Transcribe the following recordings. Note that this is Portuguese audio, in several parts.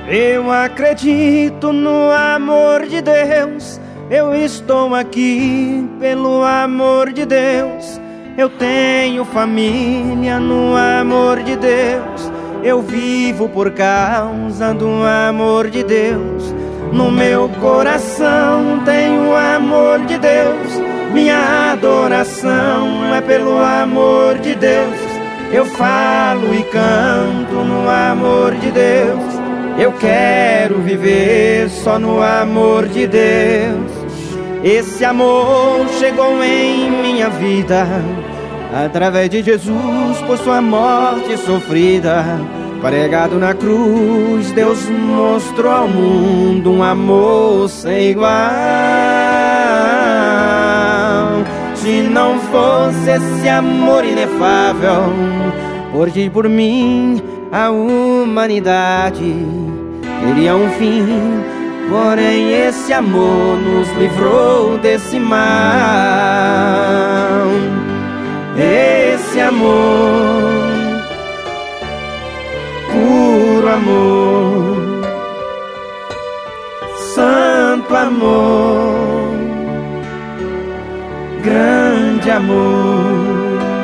Eu acredito no amor de Deus. Eu estou aqui pelo amor de Deus. Eu tenho família no amor de Deus. Eu vivo por causa do amor de Deus. No meu coração tenho o amor de Deus. Minha adoração é pelo amor de Deus. Eu falo e canto no amor de Deus. Eu quero viver só no amor de Deus. Esse amor chegou em minha vida através de Jesus, por sua morte sofrida. Pregado na cruz, Deus mostrou ao mundo um amor sem igual. Se não fosse esse amor inefável, por ti e por mim, a humanidade teria um fim. Porém esse amor nos livrou desse mal. Esse amor, puro amor, santo amor, grande amor.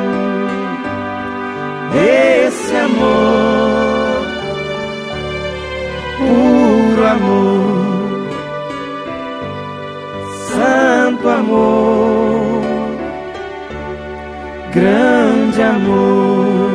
Esse amor, puro amor, santo amor, grande amor.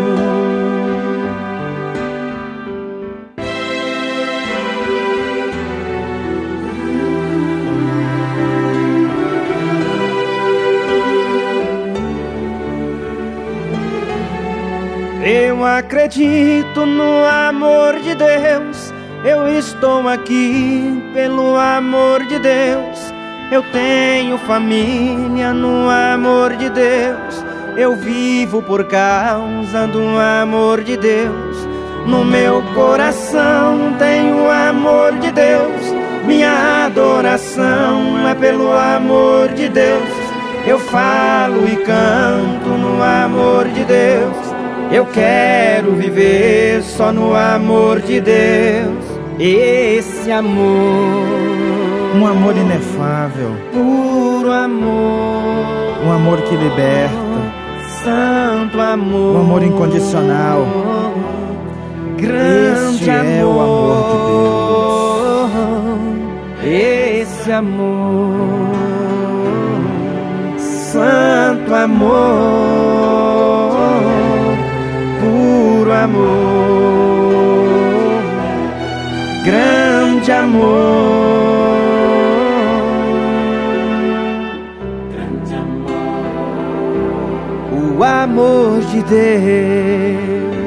Eu acredito no amor de Deus. Eu estou aqui pelo amor de Deus. Eu tenho família no amor de Deus. Eu vivo por causa do amor de Deus. No meu coração tenho o amor de Deus. Minha adoração é pelo amor de Deus. Eu falo e canto no amor de Deus. Eu quero viver só no amor de Deus. Esse amor, um amor inefável, puro amor, um amor que liberta, santo amor, um amor incondicional. Grande este amor, é o amor de Deus. Esse amor, santo amor, puro amor, grande amor. Grande amor. O amor de Deus.